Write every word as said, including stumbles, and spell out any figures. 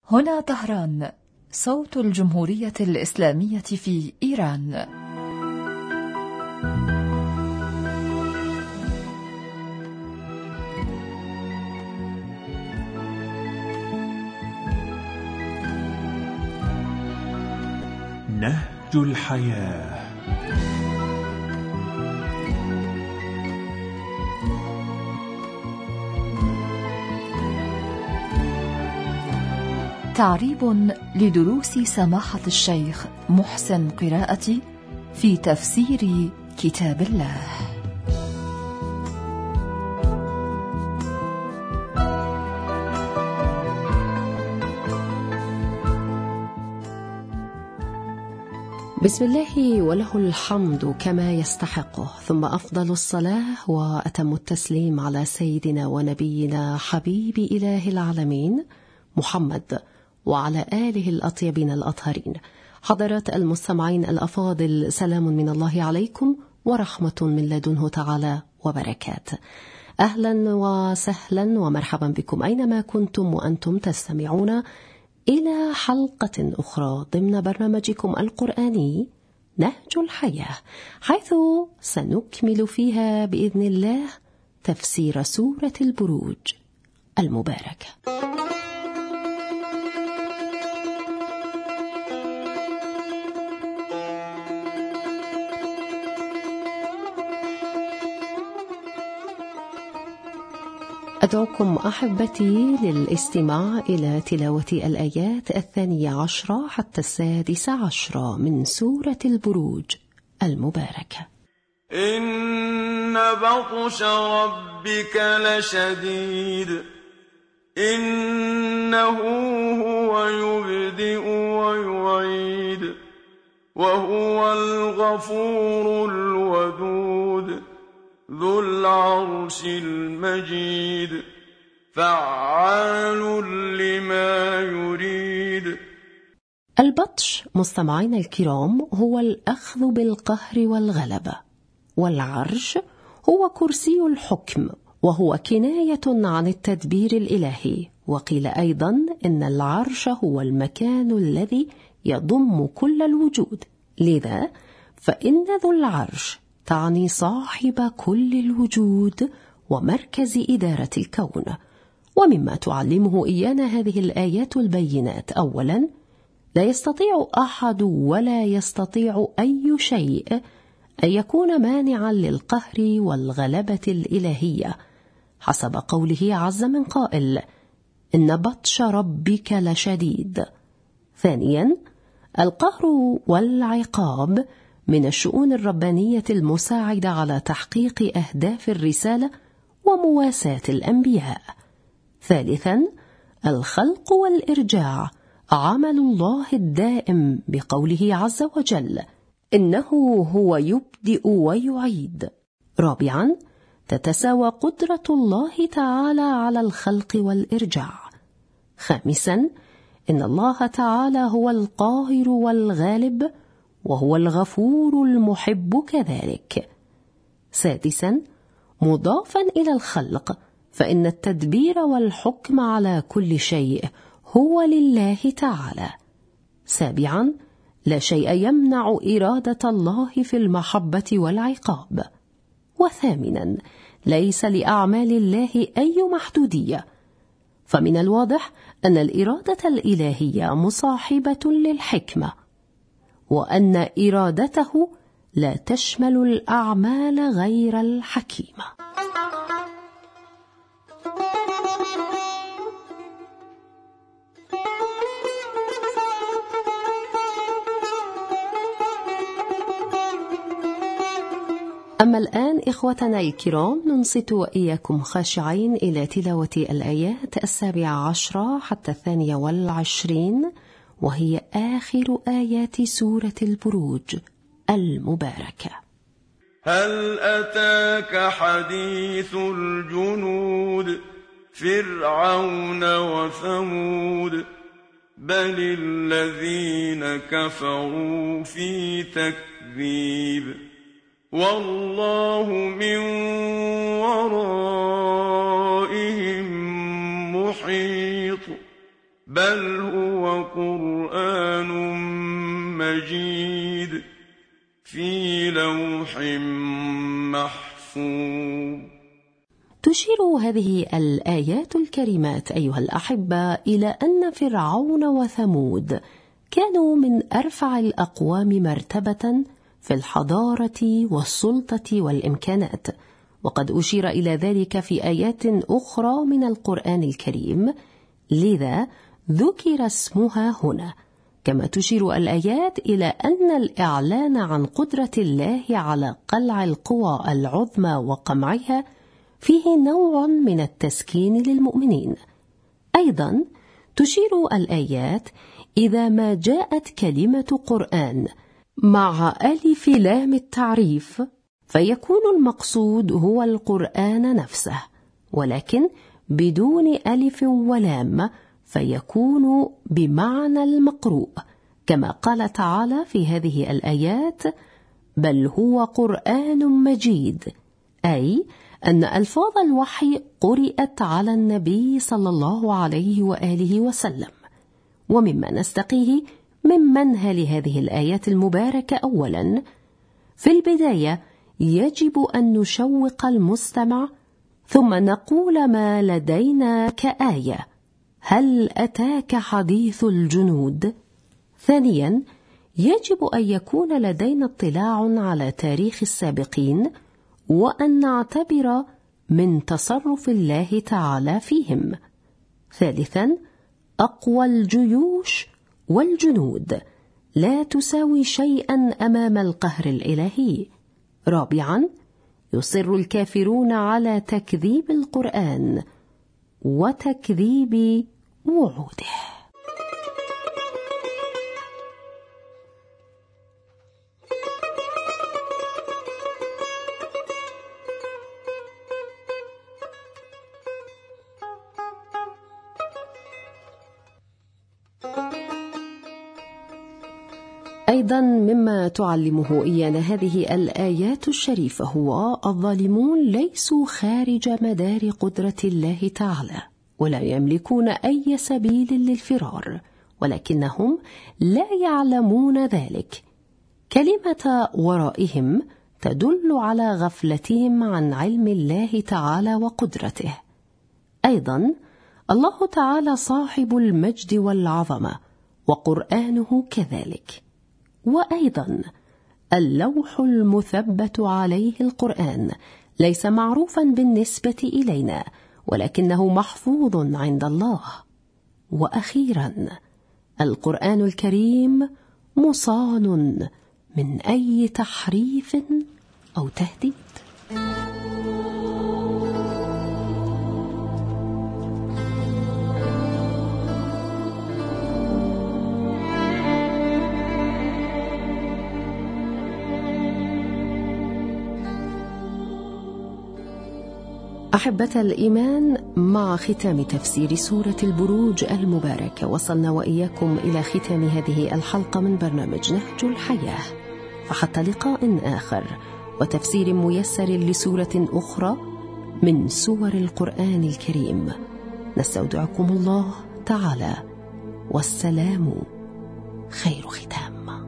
هنا طهران، صوت الجمهورية الإسلامية في إيران. نهج الحياة. تعريب لدروس سماحة الشيخ محسن قراءتي في تفسير كتاب الله. بسم الله وله الحمد كما يستحقه، ثم أفضل الصلاة وأتم التسليم على سيدنا ونبينا حبيب إله العالمين محمد وعلى آله الأطيبين الأطهرين. حضرات المستمعين الأفاضل، سلام من الله عليكم ورحمة من لدنه تعالى وبركات. أهلا وسهلا ومرحبا بكم أينما كنتم وأنتم تستمعون إلى حلقة أخرى ضمن برنامجكم القرآني نهج الحياة، حيث سنكمل فيها بإذن الله تفسير سورة البروج المباركة. أدعوكم أحبتي للاستماع إلى تلاوة الآيات الثانية عشرة حتى السادسة عشرة من سورة البروج المباركة. إن بطش ربك لشديد إنه هو يبدئ ويعيد وهو الغفور الودود ذو العرش المجيد فعال لما يريد. البطش مستمعين الكرام هو الأخذ بالقهر والغلبة، والعرش هو كرسي الحكم، وهو كناية عن التدبير الإلهي. وقيل أيضا إن العرش هو المكان الذي يضم كل الوجود، لذا فإن ذو العرش تعني صاحب كل الوجود ومركز إدارة الكون. ومما تعلمه إيانا هذه الآيات البينات، أولا، لا يستطيع أحد ولا يستطيع أي شيء أن يكون مانعا للقهر والغلبة الإلهية، حسب قوله عز من قائل: إن بطش ربك لشديد. ثانيا، القهر والعقاب من الشؤون الربانية المساعدة على تحقيق أهداف الرسالة ومواساة الأنبياء. ثالثا، الخلق والإرجاع عمل الله الدائم، بقوله عز وجل: إنه هو يبدئ ويعيد. رابعا، تتساوى قدرة الله تعالى على الخلق والإرجاع. خامسا، إن الله تعالى هو القاهر والغالب، وهو الغفور المحب كذلك. سادسا، مضافا إلى الخلق، فإن التدبير والحكم على كل شيء هو لله تعالى. سابعا، لا شيء يمنع إرادة الله في المحبة والعقاب. وثامنا، ليس لأعمال الله أي محدودية، فمن الواضح أن الإرادة الإلهية مصاحبة للحكمة، وأن إرادته لا تشمل الأعمال غير الحكيمة. أما الآن إخوتنا الكرام، ننصت وإياكم خاشعين إلى تلاوة الآيات السابعة عشرة حتى الثانية والعشرين، وهي آخر آيات سورة البروج المباركة. هل أتاك حديث الجنود فرعون وثمود بل الذين كفروا في تكذيب والله من ورائهم محيط بل هو قرآن مجيد في لوح محفوظ. تشير هذه الآيات الكريمات أيها الأحبة إلى أن فرعون وثمود كانوا من أرفع الأقوام مرتبة في الحضارة والسلطة والإمكانات، وقد أشير إلى ذلك في آيات أخرى من القرآن الكريم، لذا ذكر اسمها هنا. كما تشير الآيات إلى أن الإعلان عن قدرة الله على قلع القوى العظمى وقمعها فيه نوع من التسكين للمؤمنين. أيضا تشير الآيات إذا ما جاءت كلمة قرآن مع ألف لام التعريف فيكون المقصود هو القرآن نفسه، ولكن بدون ألف ولام فيكون بمعنى المقروء، كما قال تعالى في هذه الآيات: بل هو قرآن مجيد، أي أن ألفاظ الوحي قرأت على النبي صلى الله عليه وآله وسلم. ومما نستقيه من منهل هذه الآيات المباركة، أولا في البداية يجب أن نشوق المستمع ثم نقول ما لدينا كآية: هل أتاك حديث الجنود؟ ثانيا يجب أن يكون لدينا اطلاع على تاريخ السابقين وأن نعتبر من تصرف الله تعالى فيهم. ثالثا أقوى الجيوش والجنود لا تساوي شيئا أمام القهر الإلهي. رابعا يصر الكافرون على تكذيب القرآن وتكذيب وعوده. أيضا مما تعلمه إيانا هذه الآيات الشريفة هو الظالمون ليسوا خارج مدار قدرة الله تعالى، ولا يملكون أي سبيل للفرار، ولكنهم لا يعلمون ذلك. كلمة ورائهم تدل على غفلتهم عن علم الله تعالى وقدرته. أيضا الله تعالى صاحب المجد والعظمة، وقرآنه كذلك. وأيضا اللوح المثبت عليه القرآن ليس معروفا بالنسبة إلينا، ولكنه محفوظ عند الله. وأخيرا القرآن الكريم مصان من أي تحريف أو تهديد. أحبة الإيمان، مع ختام تفسير سورة البروج المباركة وصلنا وإياكم إلى ختام هذه الحلقة من برنامج نهج الحياة، فحتى لقاء آخر وتفسير ميسر لسورة أخرى من سور القرآن الكريم، نستودعكم الله تعالى، والسلام خير ختام.